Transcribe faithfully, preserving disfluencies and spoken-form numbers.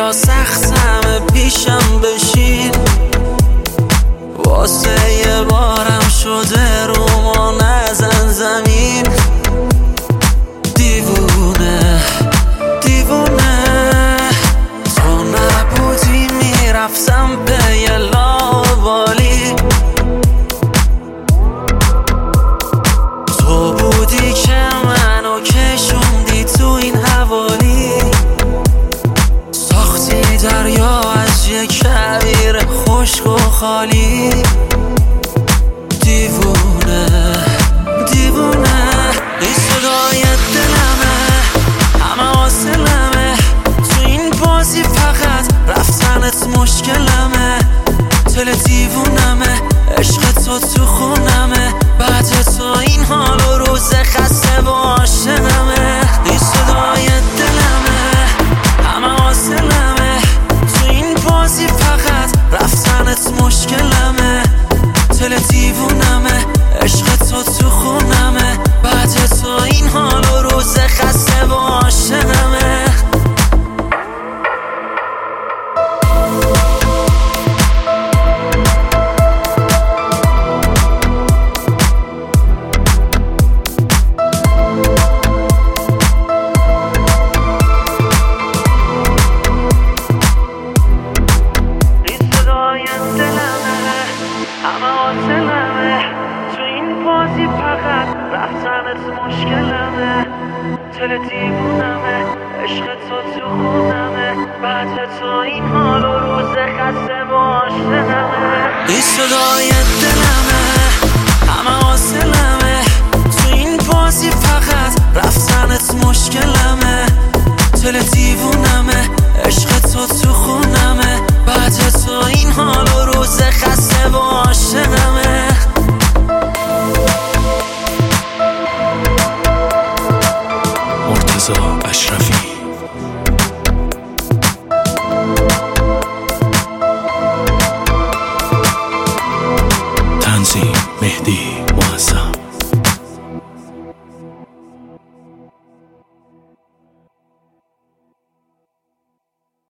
یا سختمه پیشم بشین، واسه یه بارم شده رو ما نزن زمین. دیوونه دیوونه تو نبودی میرفتم به یه لاوالی، تو بودی که منو کشوندی تو این حوالی، ساختی دریا از یه کویر خشک و خالی. دیوونه دیوونه این صدای دلمه، همه حاصلمه تو این بازی، فقط رفتنت مشکلمه. دل دیوونمه، عشق تو تو خونمه، بعد تو این حال و روز خسته و عاشقمه. این صدای دلمه، همه حاصلمه تو این بازی، فقط رفتنت مشکلمه. دل دیوونمه، عشق تو تو خونمه، بعد تو این حال و روز خسته و عاشقمه. همه حاصلمه تو این بازی، فقط رفتنت مشکلمه. دل دیوونمه، عشق تو تو خونمه، بعد تو این حال و روز خسته و عاشقمه. این صدای دلمه، همه حاصلمه تو این بازی، فقط رفتنت مشکلمه. دل دیوونمه، عشق تو تو خونمه، بعد تو این حال و روز خسته و عاشقمه.